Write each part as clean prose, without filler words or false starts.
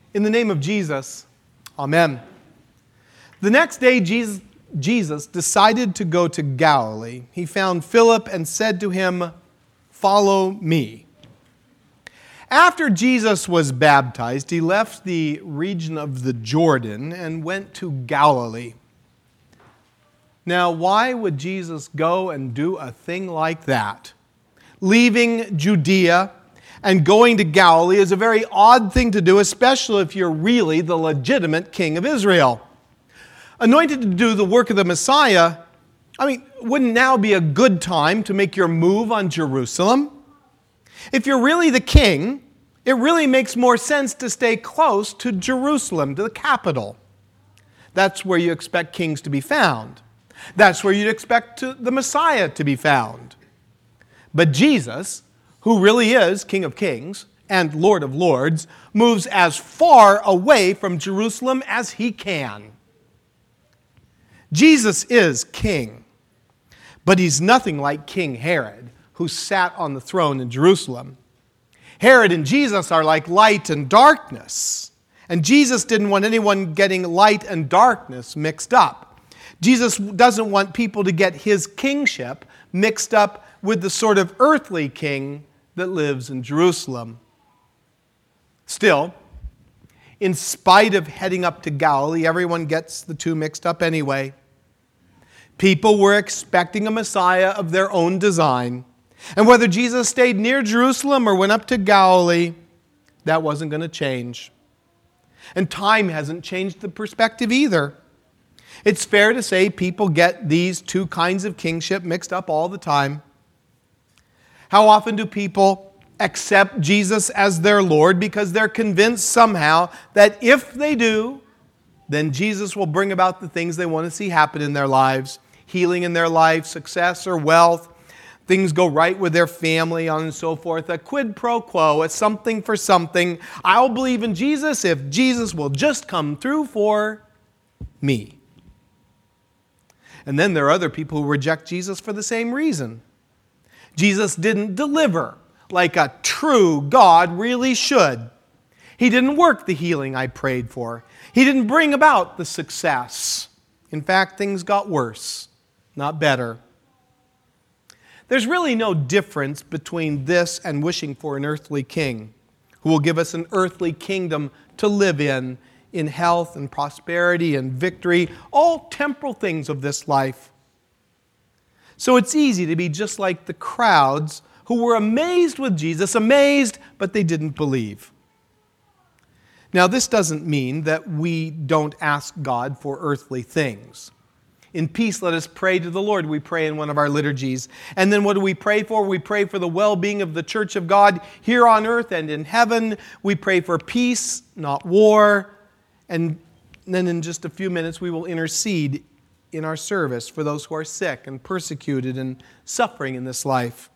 In the name of Jesus, amen. The next day, Jesus decided to go to Galilee. He found Philip and said to him, "Follow me." After Jesus was baptized, he left the region of the Jordan and went to Galilee. Now, why would Jesus go and do a thing like that? Leaving Judea and going to Galilee is a very odd thing to do, especially if you're really the legitimate king of Israel. Anointed to do the work of the Messiah, wouldn't now be a good time to make your move on Jerusalem? If you're really the king, it really makes more sense to stay close to Jerusalem, to the capital. That's where you expect kings to be found. That's where you'd expect the Messiah to be found. But Jesus, who really is King of Kings and Lord of Lords, moves as far away from Jerusalem as he can. Jesus is king, but he's nothing like King Herod, who sat on the throne in Jerusalem. Herod and Jesus are like light and darkness, and Jesus didn't want anyone getting light and darkness mixed up. Jesus doesn't want people to get his kingship mixed up with the sort of earthly king that lives in Jerusalem. Still, in spite of heading up to Galilee, everyone gets the two mixed up anyway. People were expecting a Messiah of their own design. And whether Jesus stayed near Jerusalem or went up to Galilee, that wasn't going to change. And time hasn't changed the perspective either. It's fair to say people get these two kinds of kingship mixed up all the time. How often do people accept Jesus as their Lord because they're convinced somehow that if they do, then Jesus will bring about the things they want to see happen in their lives, healing in their life, success or wealth, things go right with their family, on and so forth, a quid pro quo, a something for something. I'll believe in Jesus if Jesus will just come through for me. And then there are other people who reject Jesus for the same reason. Jesus didn't deliver like a true God really should. He didn't work the healing I prayed for. He didn't bring about the success. In fact, things got worse, not better. There's really no difference between this and wishing for an earthly king who will give us an earthly kingdom to live in health and prosperity and victory, all temporal things of this life. So it's easy to be just like the crowds who were amazed with Jesus, amazed, but they didn't believe. Now, this doesn't mean that we don't ask God for earthly things. In peace, let us pray to the Lord, we pray in one of our liturgies. And then what do we pray for? We pray for the well-being of the church of God here on earth and in heaven. We pray for peace, not war. And then in just a few minutes, we will intercede in our service for those who are sick and persecuted and suffering in this life.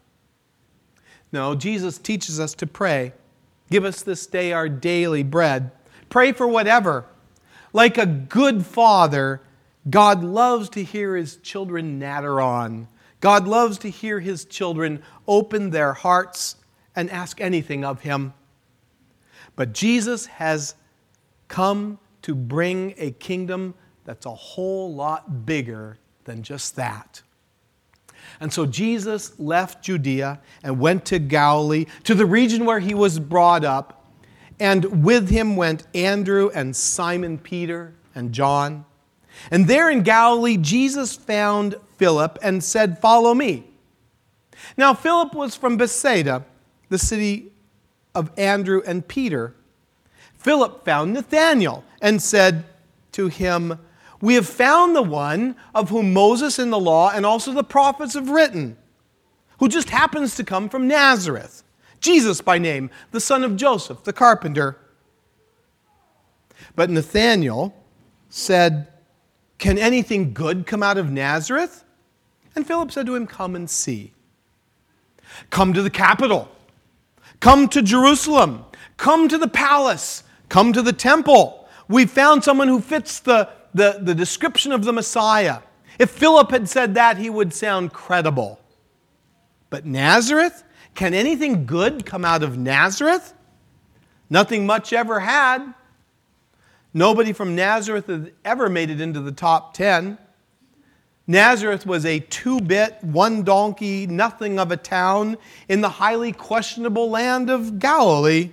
No, Jesus teaches us to pray. Give us this day our daily bread. Pray for whatever. Like a good father, God loves to hear his children natter on. God loves to hear his children open their hearts and ask anything of him. But Jesus has come to bring a kingdom that's a whole lot bigger than just that. And so Jesus left Judea and went to Galilee, to the region where he was brought up. And with him went Andrew and Simon Peter and John. And there in Galilee, Jesus found Philip and said, "Follow me." Now, Philip was from Bethsaida, the city of Andrew and Peter. Philip found Nathanael and said to him, "We have found the one of whom Moses in the law and also the prophets have written, who just happens to come from Nazareth, Jesus by name, the son of Joseph, the carpenter." But Nathanael said, "Can anything good come out of Nazareth?" And Philip said to him, "Come and see." Come to the capital. Come to Jerusalem. Come to the palace. Come to the temple. We found someone who fits the description of the Messiah. If Philip had said that, he would sound credible. But Nazareth? Can anything good come out of Nazareth? Nothing much ever had. Nobody from Nazareth had ever made it into the top 10. Nazareth was a 2-bit, 1-donkey, nothing of a town in the highly questionable land of Galilee.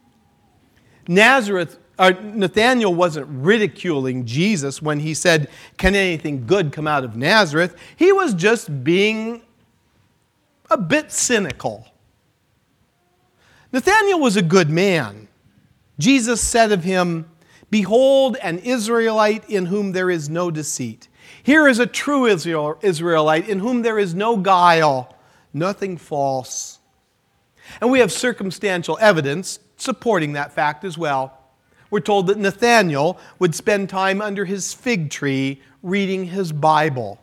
Nathanael wasn't ridiculing Jesus when he said, "Can anything good come out of Nazareth?" He was just being a bit cynical. Nathanael was a good man. Jesus said of him, "Behold, an Israelite in whom there is no deceit. Here is a true Israelite in whom there is no guile, nothing false." And we have circumstantial evidence supporting that fact as well. We're told that Nathanael would spend time under his fig tree reading his Bible.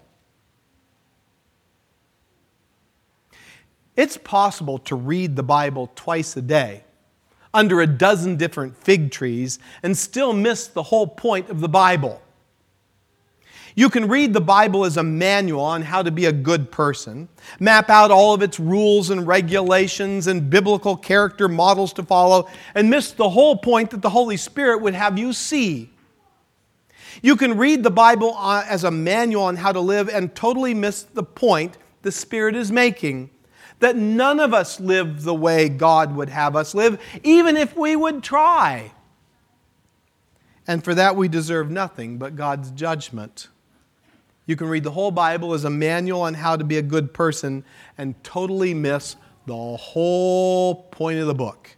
It's possible to read the Bible twice a day under a dozen different fig trees and still miss the whole point of the Bible. You can read the Bible as a manual on how to be a good person, map out all of its rules and regulations and biblical character models to follow, and miss the whole point that the Holy Spirit would have you see. You can read the Bible as a manual on how to live and totally miss the point the Spirit is making, that none of us live the way God would have us live, even if we would try. And for that we deserve nothing but God's judgment. You can read the whole Bible as a manual on how to be a good person and totally miss the whole point of the book.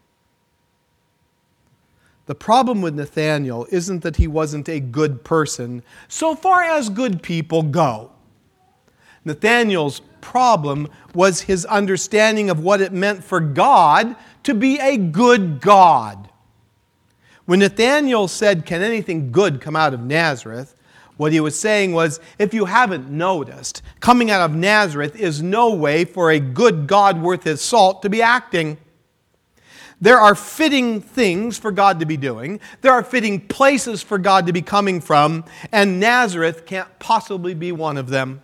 The problem with Nathanael isn't that he wasn't a good person, so far as good people go. Nathanael's problem was his understanding of what it meant for God to be a good God. When Nathanael said, "Can anything good come out of Nazareth?" what he was saying was, if you haven't noticed, coming out of Nazareth is no way for a good God worth his salt to be acting. There are fitting things for God to be doing. There are fitting places for God to be coming from, and Nazareth can't possibly be one of them.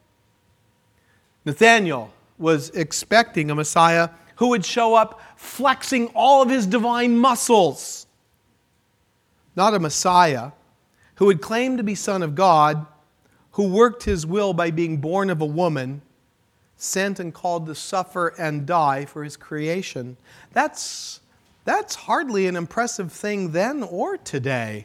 Nathanael was expecting a Messiah who would show up flexing all of his divine muscles. Not a Messiah who would claim to be Son of God, who worked his will by being born of a woman, sent and called to suffer and die for his creation. That's hardly an impressive thing then or today.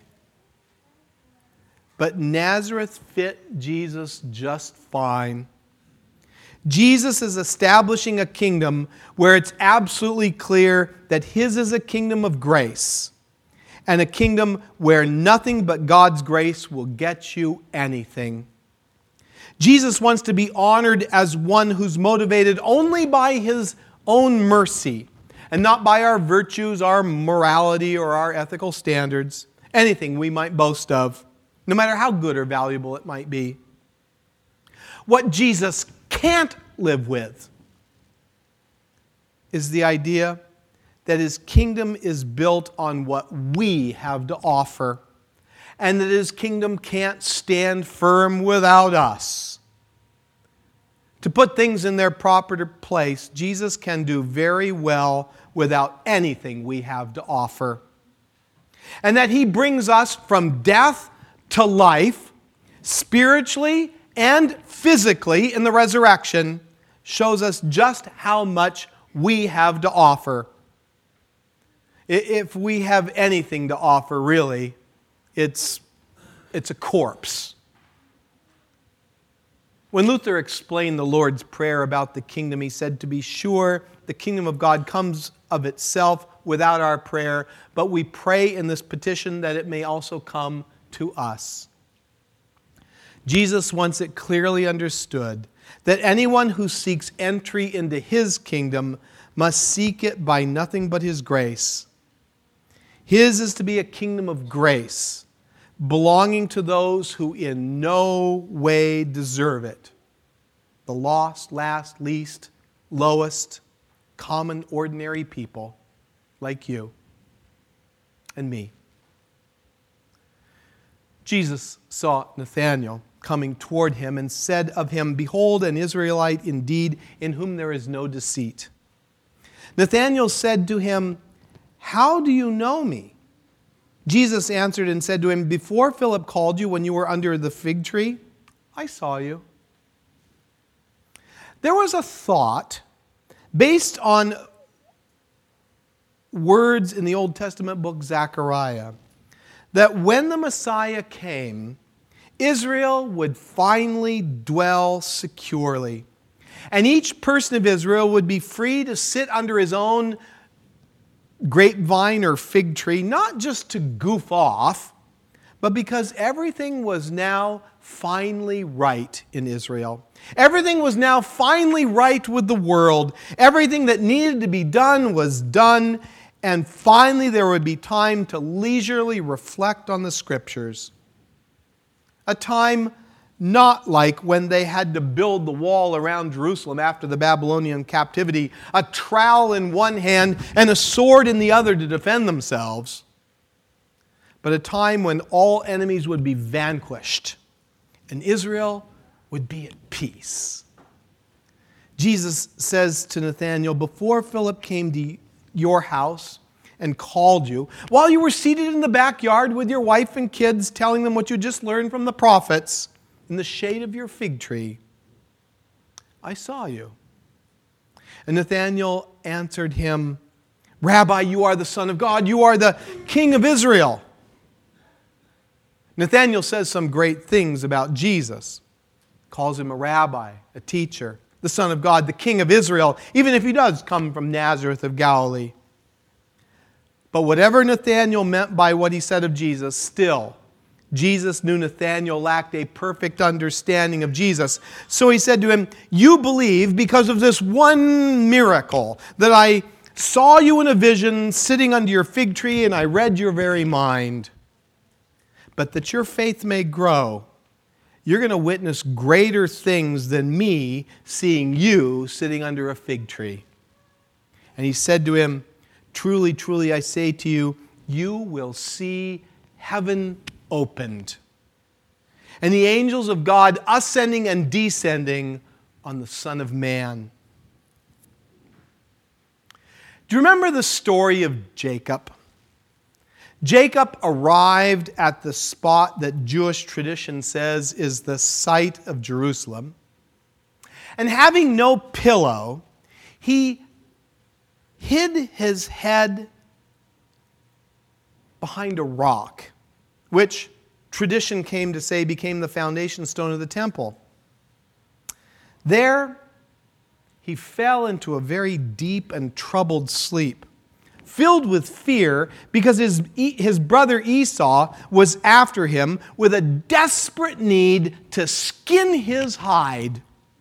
But Nazareth fit Jesus just fine. Jesus is establishing a kingdom where it's absolutely clear that his is a kingdom of grace, and a kingdom where nothing but God's grace will get you anything. Jesus wants to be honored as one who's motivated only by his own mercy and not by our virtues, our morality, or our ethical standards, anything we might boast of, no matter how good or valuable it might be. What Jesus can't live with is the idea that his kingdom is built on what we have to offer, and that his kingdom can't stand firm without us. To put things in their proper place, Jesus can do very well without anything we have to offer. And that he brings us from death to life, spiritually and physically in the resurrection, shows us just how much we have to offer. If we have anything to offer, really, it's a corpse. When Luther explained the Lord's Prayer about the kingdom, he said, "To be sure, the kingdom of God comes of itself without our prayer, but we pray in this petition that it may also come to us." Jesus wants it clearly understood that anyone who seeks entry into his kingdom must seek it by nothing but his grace. His is to be a kingdom of grace, belonging to those who in no way deserve it. The lost, last, least, lowest, common, ordinary people like you and me. Jesus saw Nathanael coming toward him and said of him, "Behold, an Israelite indeed, in whom there is no deceit." Nathanael said to him, "How do you know me?" Jesus answered and said to him, "Before Philip called you when you were under the fig tree, I saw you." There was a thought based on words in the Old Testament book Zechariah that when the Messiah came, Israel would finally dwell securely. And each person of Israel would be free to sit under his own grapevine or fig tree, not just to goof off, but because everything was now finally right in Israel. Everything was now finally right with the world. Everything that needed to be done was done, and finally there would be time to leisurely reflect on the Scriptures. A time not like when they had to build the wall around Jerusalem after the Babylonian captivity, a trowel in one hand and a sword in the other to defend themselves, but a time when all enemies would be vanquished and Israel would be at peace. Jesus says to Nathanael, "Before Philip came to your house and called you, while you were seated in the backyard with your wife and kids, telling them what you just learned from the prophets, in the shade of your fig tree, I saw you." And Nathanael answered him, "Rabbi, you are the Son of God. You are the King of Israel." Nathanael says some great things about Jesus. Calls him a rabbi, a teacher, the Son of God, the King of Israel, even if he does come from Nazareth of Galilee. But whatever Nathanael meant by what he said of Jesus, still, Jesus knew Nathanael lacked a perfect understanding of Jesus. So he said to him, "You believe because of this one miracle, that I saw you in a vision sitting under your fig tree and I read your very mind. But that your faith may grow, you're going to witness greater things than me seeing you sitting under a fig tree." And he said to him, "Truly, truly, I say to you, you will see heaven opened, and the angels of God ascending and descending on the Son of Man." Do you remember the story of Jacob? Jacob arrived at the spot that Jewish tradition says is the site of Jerusalem. And having no pillow, he hid his head behind a rock, which tradition came to say became the foundation stone of the temple. There, he fell into a very deep and troubled sleep, filled with fear because his brother Esau was after him with a desperate need to skin his hide.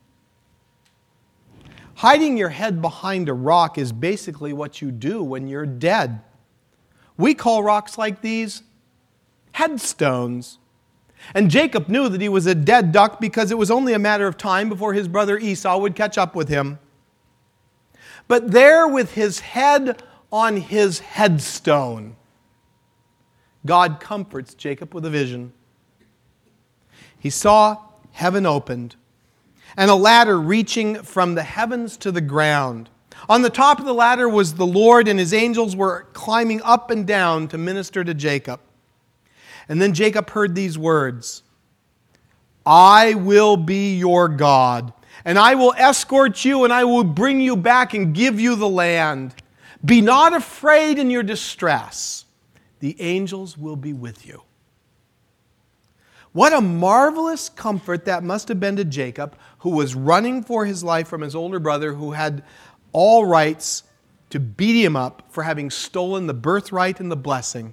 Hiding your head behind a rock is basically what you do when you're dead. We call rocks like these headstones. And Jacob knew that he was a dead duck because it was only a matter of time before his brother Esau would catch up with him. But there, with his head on his headstone, God comforts Jacob with a vision. He saw heaven opened and a ladder reaching from the heavens to the ground. On the top of the ladder was the Lord, and his angels were climbing up and down to minister to Jacob. And then Jacob heard these words, "I will be your God, and I will escort you, and I will bring you back and give you the land. Be not afraid in your distress. The angels will be with you." What a marvelous comfort that must have been to Jacob, who was running for his life from his older brother, who had all rights to beat him up for having stolen the birthright and the blessing.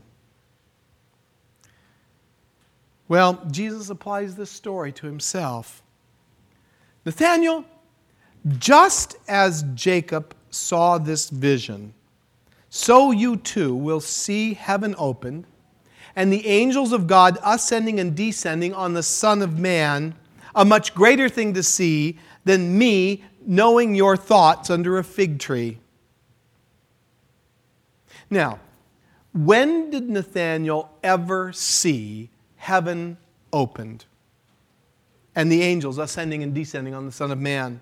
Well, Jesus applies this story to himself. "Nathanael, just as Jacob saw this vision, so you too will see heaven opened and the angels of God ascending and descending on the Son of Man, a much greater thing to see than me knowing your thoughts under a fig tree." Now, when did Nathanael ever see heaven opened and the angels ascending and descending on the Son of Man?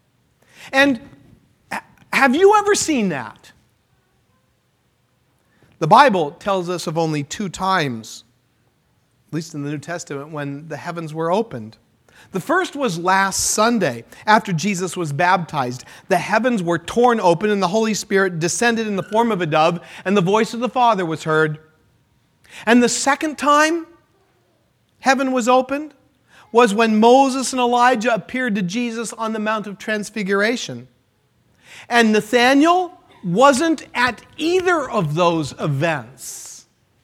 And have you ever seen that? The Bible tells us of only 2 times, at least in the New Testament, when the heavens were opened. The first was last Sunday, after Jesus was baptized. The heavens were torn open and the Holy Spirit descended in the form of a dove, and the voice of the Father was heard. And the second time heaven was opened was when Moses and Elijah appeared to Jesus on the Mount of Transfiguration. And Nathanael wasn't at either of those events.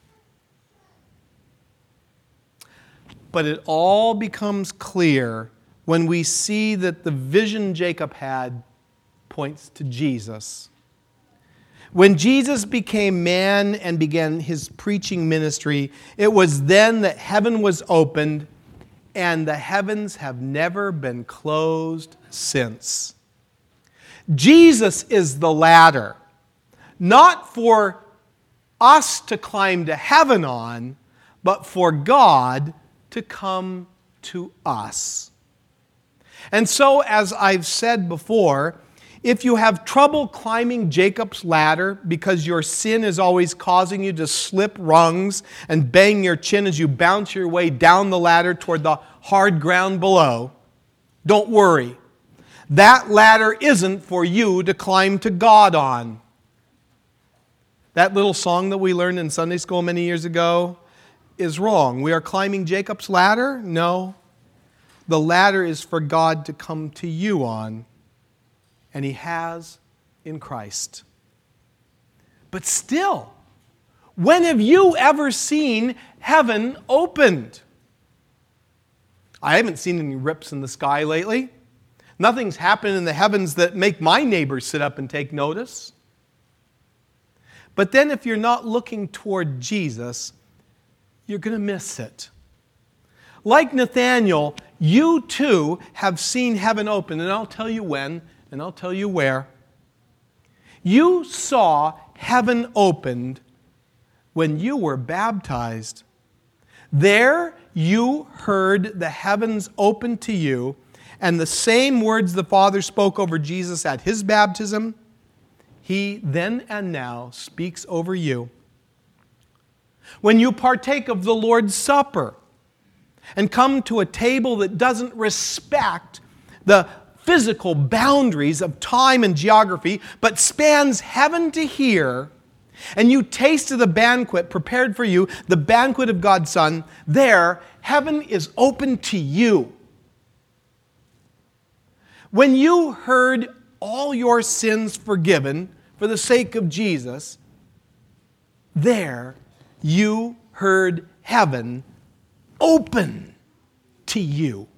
But it all becomes clear when we see that the vision Jacob had points to Jesus. When Jesus became man and began his preaching ministry, it was then that heaven was opened, and the heavens have never been closed since. Jesus is the ladder, not for us to climb to heaven on, but for God to come to us. And so, as I've said before, if you have trouble climbing Jacob's ladder because your sin is always causing you to slip rungs and bang your chin as you bounce your way down the ladder toward the hard ground below, don't worry. That ladder isn't for you to climb to God on. That little song that we learned in Sunday school many years ago is wrong. We are climbing Jacob's ladder? No. The ladder is for God to come to you on, and He has in Christ. But still, when have you ever seen heaven opened? I haven't seen any rips in the sky lately. Nothing's happened in the heavens that make my neighbors sit up and take notice. But then if you're not looking toward Jesus, you're going to miss it. Like Nathanael, you too have seen heaven open, and I'll tell you when, and I'll tell you where. You saw heaven opened when you were baptized. There you heard the heavens open to you, and the same words the Father spoke over Jesus at His baptism, He then and now speaks over you. When you partake of the Lord's Supper and come to a table that doesn't respect the physical boundaries of time and geography, but spans heaven to here, and you taste of the banquet prepared for you, the banquet of God's Son, there, heaven is open to you. When you heard all your sins forgiven for the sake of Jesus, there you heard heaven open to you.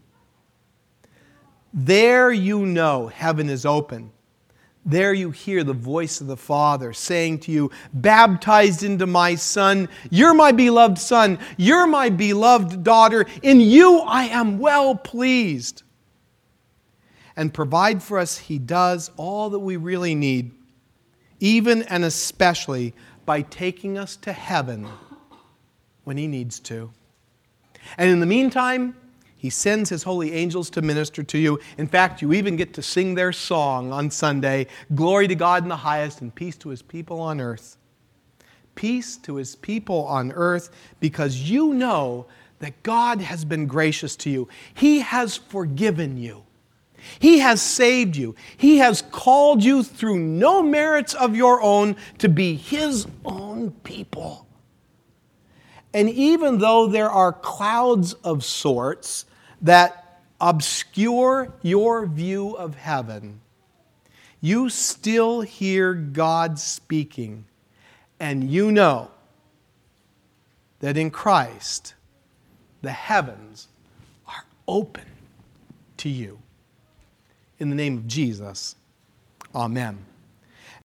There you know heaven is open. There you hear the voice of the Father saying to you, baptized into my Son, you're my beloved Son, you're my beloved daughter, in you I am well pleased. And provide for us, He does all that we really need, even and especially by taking us to heaven when He needs to. And in the meantime, He sends His holy angels to minister to you. In fact, you even get to sing their song on Sunday, glory to God in the highest and peace to His people on earth. Peace to His people on earth because you know that God has been gracious to you. He has forgiven you. He has saved you. He has called you through no merits of your own to be His own people. And even though there are clouds of sorts that obscure your view of heaven, you still hear God speaking, and you know that in Christ the heavens are open to you. In the name of Jesus, amen.